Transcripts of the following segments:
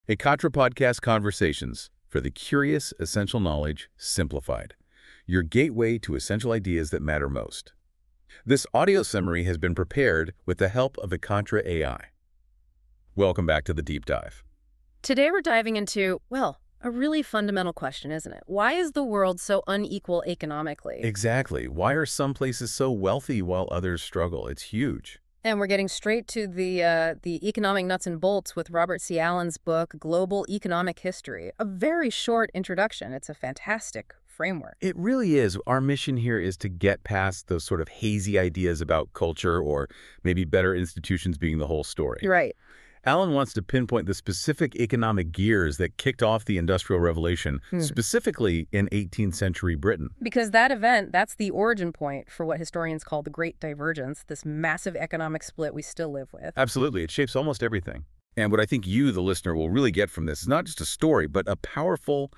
A Katra Podcast Conversations for the curious, essential knowledge simplified. Your gateway to essential ideas that matter most. This audio summary has been prepared with the help of Econtra AI. Welcome back to the deep dive. Today we're diving into, well, a really fundamental question, isn't it? Why is the world so unequal economically? Exactly. Why are some places so wealthy while others struggle? It's huge. And we're getting straight to the economic nuts and bolts with Robert C. Allen's book, Global Economic History. A very short introduction. It's a fantastic framework. It really is. Our mission here is to get past those sort of hazy ideas about culture or maybe better institutions being the whole story. Right. Allen wants to pinpoint the specific economic gears that kicked off the Industrial Revolution, specifically in 18th century Britain. Because that event, that's the origin point for what historians call the Great Divergence, this massive economic split we still live with. Absolutely. It shapes almost everything. And what I think you, the listener, will really get from this is not just a story, but a powerful,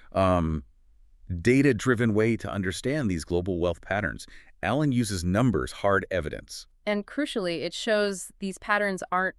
data-driven way to understand these global wealth patterns. Allen uses numbers, hard evidence. And crucially, it shows these patterns aren't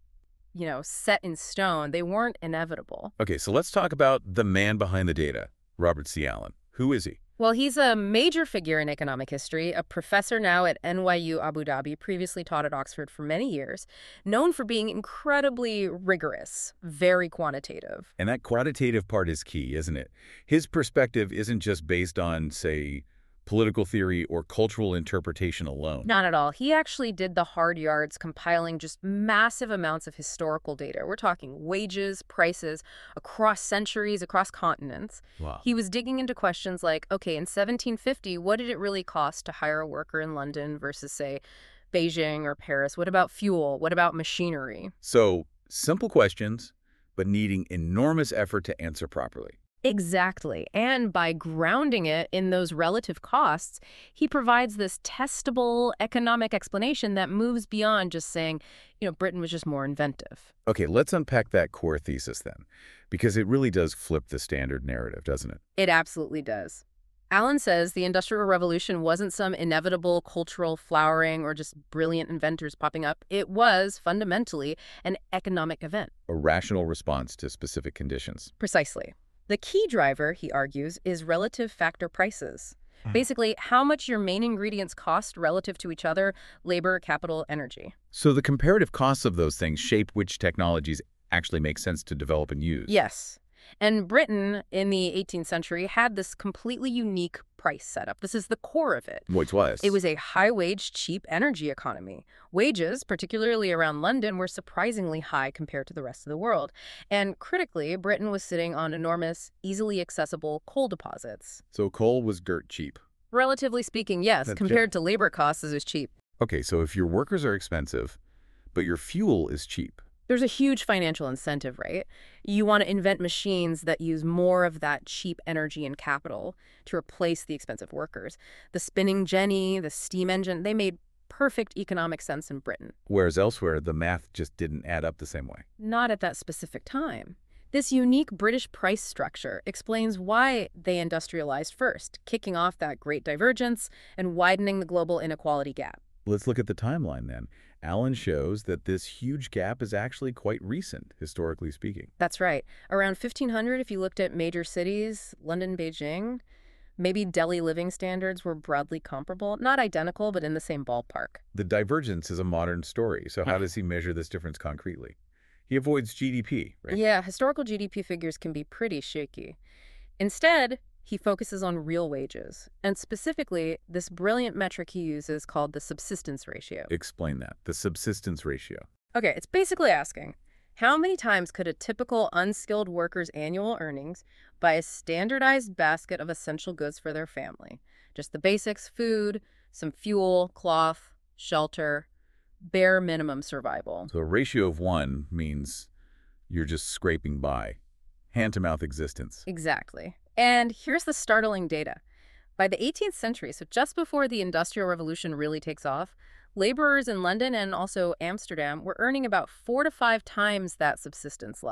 set in stone. They weren't inevitable. Okay, so let's talk about the man behind the data, Robert C. Allen. Who is he? Well, he's a major figure in economic history, a professor now at NYU Abu Dhabi, previously taught at Oxford for many years, known for being incredibly rigorous, very quantitative. And that quantitative part is key, isn't it? His perspective isn't just based on, say, political theory or cultural interpretation alone. Not at all. He actually did the hard yards, compiling just massive amounts of historical data. We're talking wages, prices, across centuries, across continents. Wow. He was digging into questions like, okay, in 1750, what did it really cost to hire a worker in London versus, say, Beijing or Paris? What about fuel? What about machinery? So, simple questions, but needing enormous effort to answer properly. Exactly. And by grounding it in those relative costs, he provides this testable economic explanation that moves beyond just saying, Britain was just more inventive. Okay, let's unpack that core thesis then, because it really does flip the standard narrative, doesn't it? It absolutely does. Allen says the Industrial Revolution wasn't some inevitable cultural flowering or just brilliant inventors popping up. It was fundamentally an economic event. A rational response to specific conditions. Precisely. The key driver, he argues, is relative factor prices. Basically, how much your main ingredients cost relative to each other, labor, capital, energy. So the comparative costs of those things shape which technologies actually make sense to develop and use. Yes. And Britain, in the 18th century, had this completely unique price setup. This is the core of it. Which was? It was a high-wage, cheap energy economy. Wages, particularly around London, were surprisingly high compared to the rest of the world. And critically, Britain was sitting on enormous, easily accessible coal deposits. So coal was dirt cheap. Relatively speaking, yes. Compared to labor costs, it was cheap. Okay, so if your workers are expensive, but your fuel is cheap. There's a huge financial incentive, right? You want to invent machines that use more of that cheap energy and capital to replace the expensive workers. The spinning jenny, the steam engine, they made perfect economic sense in Britain. Whereas elsewhere, the math just didn't add up the same way. Not at that specific time. This unique British price structure explains why they industrialized first, kicking off that Great Divergence and widening the global inequality gap. Let's look at the timeline then. Allen shows that this huge gap is actually quite recent, historically speaking. That's right. Around 1500, if you looked at major cities, London, Beijing, maybe Delhi living standards were broadly comparable. Not identical, but in the same ballpark. The divergence is a modern story, so how does he measure this difference concretely? He avoids GDP, right? Yeah, historical GDP figures can be pretty shaky. Instead, he focuses on real wages, and specifically, this brilliant metric he uses called the subsistence ratio. Explain that, the subsistence ratio. Okay, it's basically asking, how many times could a typical unskilled worker's annual earnings buy a standardized basket of essential goods for their family? Just the basics, food, some fuel, cloth, shelter, bare minimum survival. So a ratio of 1 means you're just scraping by. Hand-to-mouth existence. Exactly. And here's the startling data. By the 18th century, so just before the Industrial Revolution really takes off, laborers in London and also Amsterdam were earning about 4 to 5 times that subsistence level.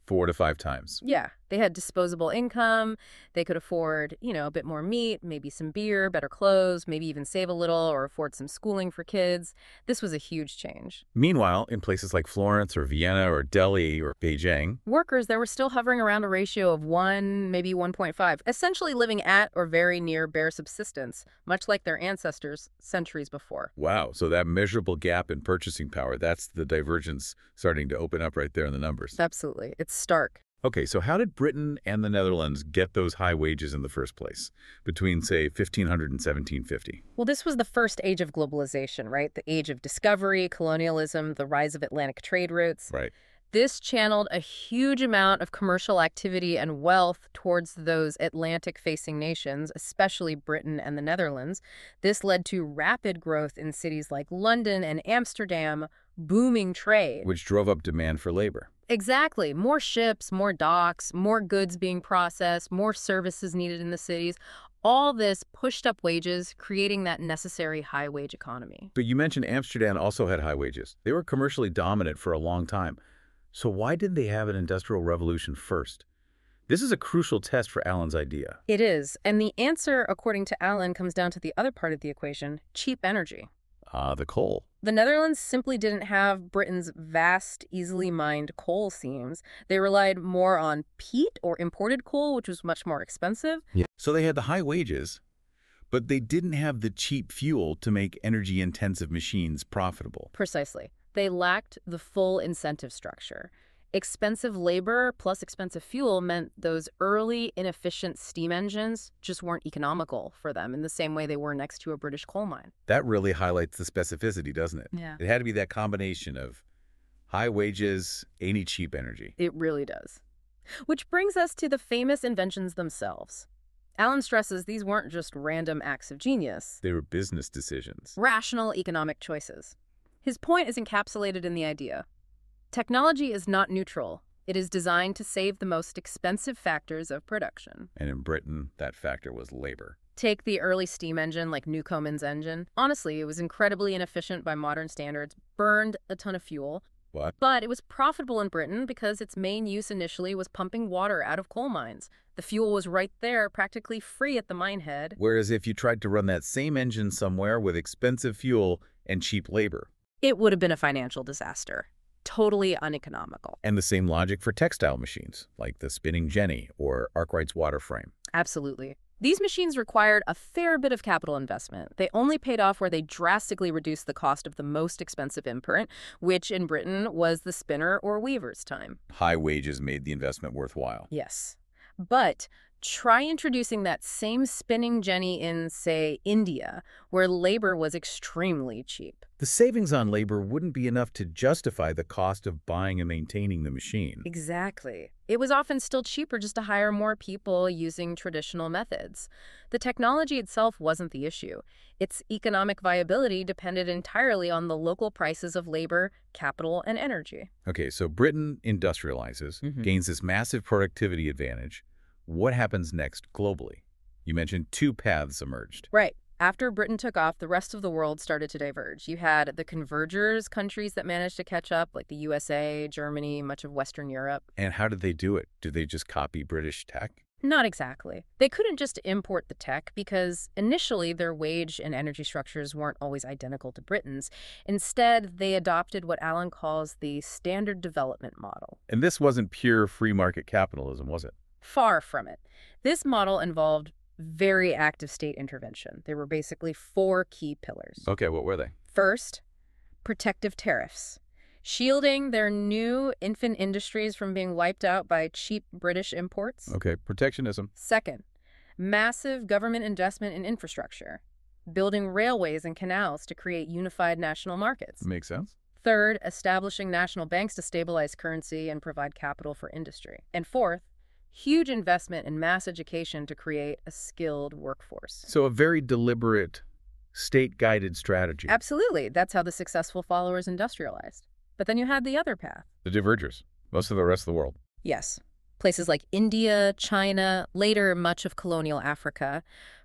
4 to 5 times. Yeah, they had disposable income. They could afford, a bit more meat, maybe some beer, better clothes, maybe even save a little or afford some schooling for kids. This was a huge change. Meanwhile, in places like Florence or Vienna or Delhi or Beijing, Workers, they were still hovering around a ratio of 1, maybe 1.5, essentially living at or very near bare subsistence, much like their ancestors centuries before. wow, so that measurable gap in purchasing power, that's the divergence starting to open up right there in the numbers. Absolutely. It's stark. Okay, so how did Britain and the Netherlands get those high wages in the first place between, say, 1500 and 1750? Well, this was the first age of globalization, right? The age of discovery, colonialism, the rise of Atlantic trade routes. Right. This channeled a huge amount of commercial activity and wealth towards those Atlantic-facing nations, especially Britain and the Netherlands. This led to rapid growth in cities like London and Amsterdam, booming trade. Which drove up demand for labor. Exactly. More ships, more docks, more goods being processed, more services needed in the cities. All this pushed up wages, creating that necessary high-wage economy. But you mentioned Amsterdam also had high wages. They were commercially dominant for a long time. So why didn't they have an industrial revolution first? This is a crucial test for Allen's idea. It is. And the answer, according to Allen, comes down to the other part of the equation, cheap energy. The coal. The Netherlands simply didn't have Britain's vast, easily mined coal seams. They relied more on peat or imported coal, which was much more expensive. Yeah. So they had the high wages, but they didn't have the cheap fuel to make energy-intensive machines profitable. Precisely. They lacked the full incentive structure. Expensive labor plus expensive fuel meant those early, inefficient steam engines just weren't economical for them in the same way they were next to a British coal mine. That really highlights the specificity, doesn't it? Yeah. It had to be that combination of high wages, any cheap energy. It really does. Which brings us to the famous inventions themselves. Allen stresses these weren't just random acts of genius. They were business decisions. Rational economic choices. His point is encapsulated in the idea. Technology is not neutral. It is designed to save the most expensive factors of production. And in Britain, that factor was labor. Take the early steam engine like Newcomen's engine. Honestly, it was incredibly inefficient by modern standards, burned a ton of fuel. What? But it was profitable in Britain because its main use initially was pumping water out of coal mines. The fuel was right there, practically free at the mine head. Whereas if you tried to run that same engine somewhere with expensive fuel and cheap labor. It would have been a financial disaster. Totally uneconomical. And the same logic for textile machines, like the spinning jenny or Arkwright's water frame. Absolutely. These machines required a fair bit of capital investment. They only paid off where they drastically reduced the cost of the most expensive imprint, which in Britain was the spinner or weaver's time. High wages made the investment worthwhile. Yes. But try introducing that same spinning jenny in, say, India, where labor was extremely cheap. The savings on labor wouldn't be enough to justify the cost of buying and maintaining the machine. Exactly. It was often still cheaper just to hire more people using traditional methods. The technology itself wasn't the issue. Its economic viability depended entirely on the local prices of labor, capital, and energy. Okay, so Britain industrializes, gains this massive productivity advantage. What happens next globally? You mentioned two paths emerged. Right. After Britain took off, the rest of the world started to diverge. You had the convergers, countries that managed to catch up, like the USA, Germany, much of Western Europe. And how did they do it? Did they just copy British tech? Not exactly. They couldn't just import the tech because initially their wage and energy structures weren't always identical to Britain's. Instead, they adopted what Allen calls the standard development model. And this wasn't pure free market capitalism, was it? Far from it. This model involved very active state intervention. There were basically 4 key pillars. Okay, what were they? First, protective tariffs, shielding their new infant industries from being wiped out by cheap British imports. Okay, protectionism. Second, massive government investment in infrastructure, building railways and canals to create unified national markets. Makes sense. Third, establishing national banks to stabilize currency and provide capital for industry. And fourth, huge investment in mass education to create a skilled workforce. So a very deliberate, state-guided strategy. Absolutely. That's how the successful followers industrialized. But then you had the other path. The divergers. Most of the rest of the world. Yes. Places like India, China, later much of colonial Africa.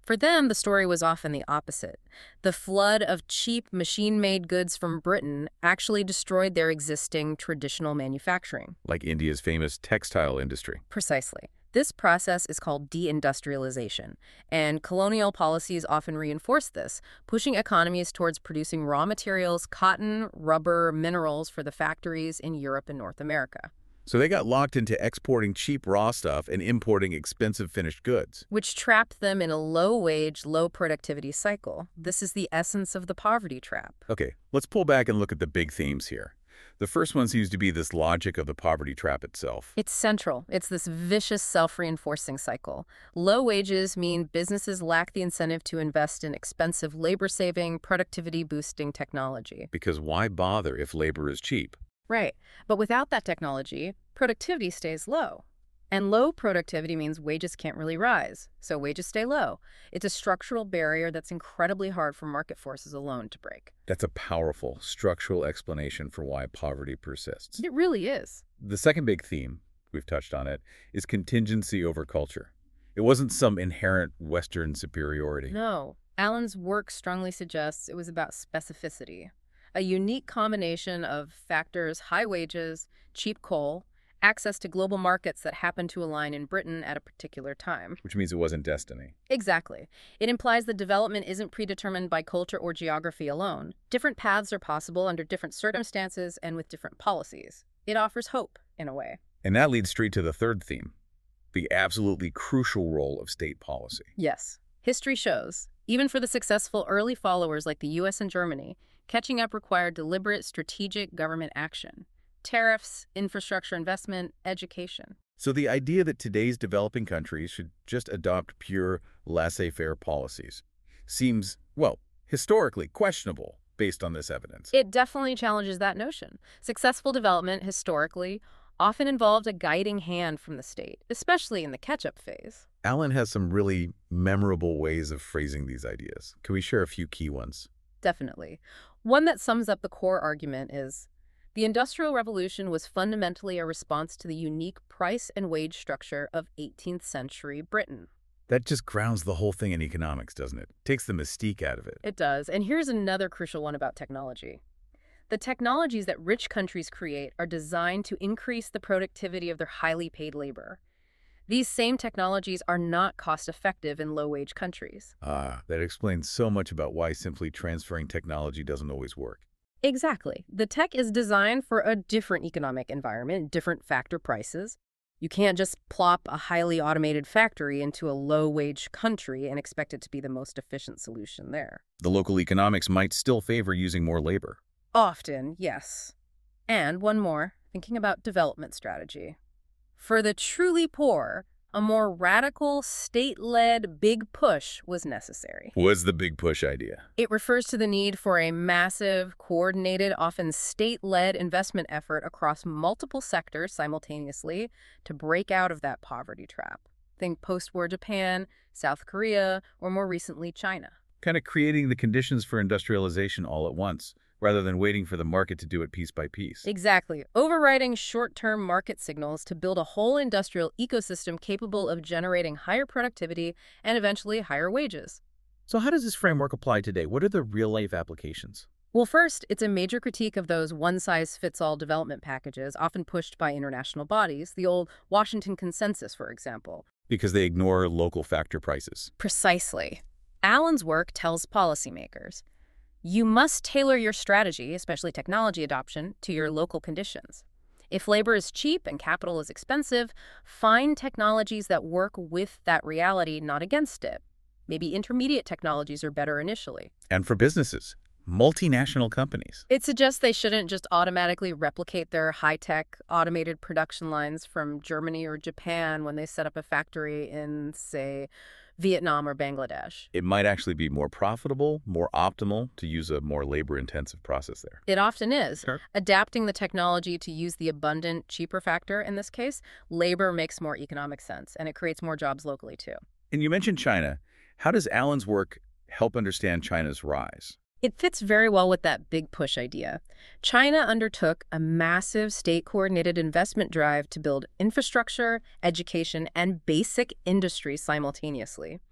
For them, the story was often the opposite. The flood of cheap machine-made goods from Britain actually destroyed their existing traditional manufacturing. Like India's famous textile industry. Precisely. This process is called deindustrialization, and colonial policies often reinforce this, pushing economies towards producing raw materials, cotton, rubber, minerals for the factories in Europe and North America. So they got locked into exporting cheap raw stuff and importing expensive finished goods. Which trapped them in a low-wage, low-productivity cycle. This is the essence of the poverty trap. Okay, let's pull back and look at the big themes here. The first one seems to be this logic of the poverty trap itself. It's central. It's this vicious self-reinforcing cycle. Low wages mean businesses lack the incentive to invest in expensive labor-saving, productivity-boosting technology. Because why bother if labor is cheap? Right. But without that technology, productivity stays low. And low productivity means wages can't really rise, so wages stay low. It's a structural barrier that's incredibly hard for market forces alone to break. That's a powerful structural explanation for why poverty persists. It really is. The second big theme, we've touched on it, is contingency over culture. It wasn't some inherent Western superiority. No. Allen's work strongly suggests it was about specificity. A unique combination of factors: high wages, cheap coal, access to global markets that happen to align in Britain at a particular time. Which means it wasn't destiny. Exactly. It implies that development isn't predetermined by culture or geography alone. Different paths are possible under different circumstances and with different policies. It offers hope, in a way. And that leads straight to the third theme, the absolutely crucial role of state policy. Yes. History shows, even for the successful early followers like the US and Germany, catching up required deliberate, strategic government action. Tariffs, infrastructure investment, education. So the idea that today's developing countries should just adopt pure laissez-faire policies seems, well, historically questionable based on this evidence. It definitely challenges that notion. Successful development, historically, often involved a guiding hand from the state, especially in the catch-up phase. Allen has some really memorable ways of phrasing these ideas. Can we share a few key ones? Definitely. One that sums up the core argument is, the Industrial Revolution was fundamentally a response to the unique price and wage structure of 18th century Britain. That just grounds the whole thing in economics, doesn't it? Takes the mystique out of it. It does. And here's another crucial one about technology. The technologies that rich countries create are designed to increase the productivity of their highly paid labor. These same technologies are not cost-effective in low-wage countries. That explains so much about why simply transferring technology doesn't always work. Exactly. The tech is designed for a different economic environment, different factor prices. You can't just plop a highly automated factory into a low-wage country and expect it to be the most efficient solution there. The local economics might still favor using more labor. Often, yes. And one more, thinking about development strategy. For the truly poor, a more radical, state-led big push was necessary. What's the big push idea? It refers to the need for a massive, coordinated, often state-led investment effort across multiple sectors simultaneously to break out of that poverty trap. Think post-war Japan, South Korea, or more recently China. Kind of creating the conditions for industrialization all at once, rather than waiting for the market to do it piece by piece. Exactly. Overriding short-term market signals to build a whole industrial ecosystem capable of generating higher productivity and eventually higher wages. So how does this framework apply today? What are the real-life applications? Well, first, it's a major critique of those one-size-fits-all development packages often pushed by international bodies, the old Washington Consensus, for example. Because they ignore local factor prices. Precisely. Allen's work tells policymakers, you must tailor your strategy, especially technology adoption, to your local conditions. If labor is cheap and capital is expensive, find technologies that work with that reality, not against it. Maybe intermediate technologies are better initially. And for businesses, multinational companies. It suggests they shouldn't just automatically replicate their high-tech automated production lines from Germany or Japan when they set up a factory in, say, Vietnam or Bangladesh. It might actually be more profitable, more optimal to use a more labor-intensive process there. It often is. Sure. Adapting the technology to use the abundant, cheaper factor, in this case, labor makes more economic sense, and it creates more jobs locally, too. And you mentioned China. How does Allen's work help understand China's rise? It fits very well with that big push idea. China undertook a massive state-coordinated investment drive to build infrastructure, education, and basic industry simultaneously.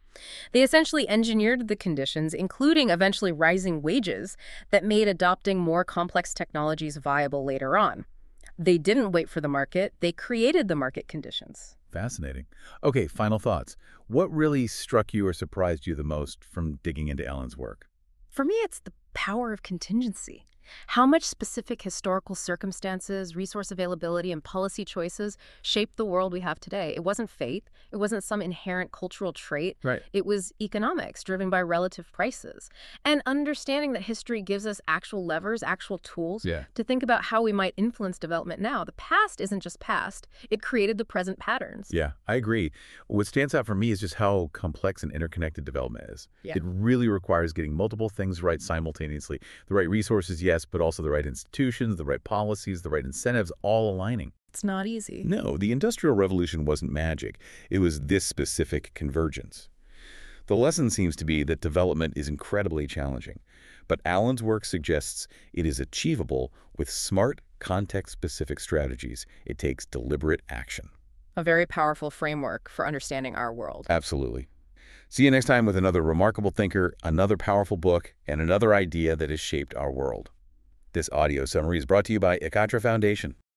They essentially engineered the conditions, including eventually rising wages, that made adopting more complex technologies viable later on. They didn't wait for the market, they created the market conditions. Fascinating. Okay, final thoughts. What really struck you or surprised you the most from digging into Ellen's work? For me, it's the power of contingency. How much specific historical circumstances, resource availability, and policy choices shaped the world we have today. It wasn't fate. It wasn't some inherent cultural trait. Right. It was economics driven by relative prices. And understanding that history gives us actual levers, actual tools Yeah. to think about how we might influence development now. The past isn't just past. It created the present patterns. Yeah, I agree. What stands out for me is just how complex and interconnected development is. Yeah. It really requires getting multiple things right simultaneously. The right resources, yes, but also the right institutions, the right policies, the right incentives, all aligning. It's not easy. No, the Industrial Revolution wasn't magic. It was this specific convergence. The lesson seems to be that development is incredibly challenging, but Allen's work suggests it is achievable with smart, context-specific strategies. It takes deliberate action. A very powerful framework for understanding our world. Absolutely. See you next time with another remarkable thinker, another powerful book, and another idea that has shaped our world. This audio summary is brought to you by Ikatra Foundation.